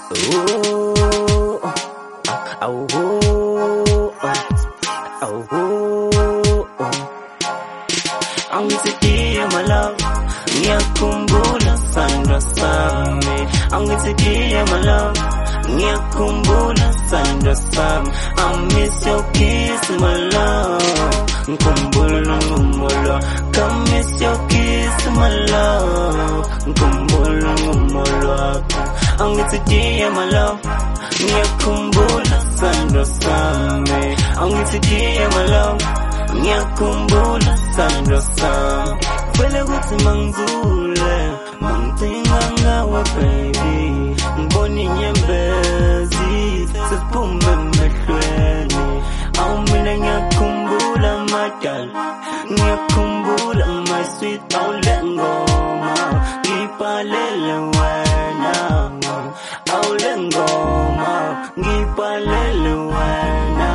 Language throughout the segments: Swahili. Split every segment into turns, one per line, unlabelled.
Angisikia my love, ngiyakumbula sandra sami. Angisikia my love, ngiyakumbula sandra sami. I miss your kiss my love, nkumbula ngumolo. Come miss your kiss my love, nkumbula ngumolo. Angisikia my love, ngiyakumbula sandra sami. Angisikia my love, ngiyakumbula sandra sami. Vele kuthi mangizule mangithinga ngawe baby, ngibona inyembezi sesiphume emehlweni. Awu mina ngiyakhumbula madal, ngiyakhumbula my sweet. Awu le ngoma ngibhalele wena, awu le ngoma ngibhalele wena.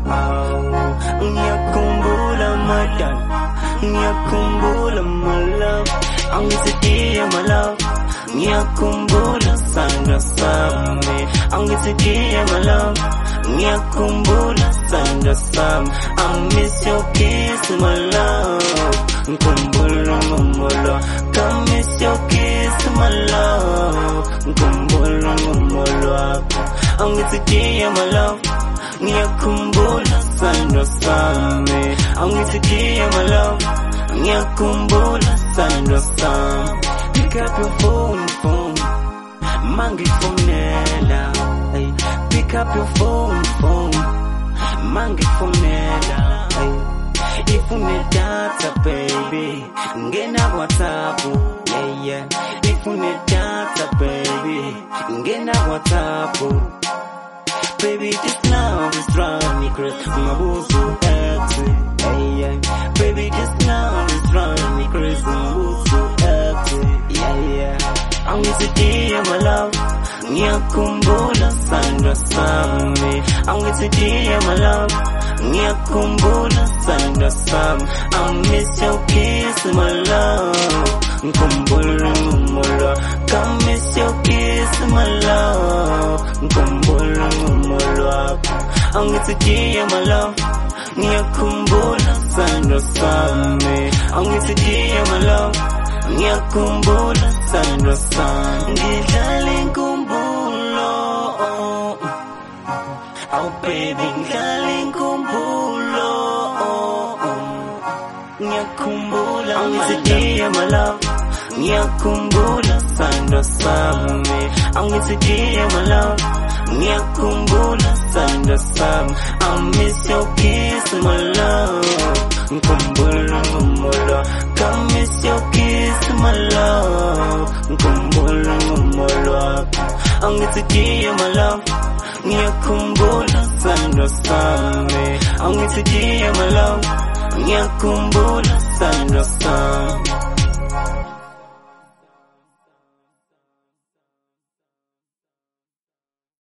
Awu ngiyakhumbula madal, ngiyakumbula my love. Angisikia my love, ngiyakumbula sandra sami. Angisikia my love, ngiyakumbula sandra sami. I miss your kiss my love, nkumbula ngumolo. Come miss your kiss my love, nkumbula ngumolo. Angisikia my love, ngiyakumbula sandra sami. Angisikia my love, ngiyakumbula sandra sami. Pick up your phone, mangifonela. Hey, pick up your phone, mangifonela. Hey, ifune data baby, ngena WhatsApp. Yeah yeah, ifune data baby, ngena WhatsApp. Baby, this love is driving me crazy. Mabuzu ex, yeah yeah. Baby, this love is driving me crazy. Mabuzu ex, yeah yeah. Angisikia my love, ngiyakumbula sandra sami. Angisikia my love, ngiyakumbula sandra sami. I miss your kiss my love, nkumbula ngumolo. Come miss your kiss my love, nkumbula ngumolo. Angisikia my love, ngiyakumbula sandra sami. Angisikia my love, ngiyakumbula sandra sami. Ngidlala inkumbulo, oh baby, ngidlala inkumbulo. Ngiyakumbula angisikia my love, ngiyakumbula sandra sami. Angisikia my love, ngiyakumbula sandra sami. I miss your kiss my love, nkumbula ngumolo. Come miss your kiss my love, nkumbula ngumolo. Angisikia my love, ngiyakumbula sandra sami. Angisikia my love, ngiyakumbula sandra sami.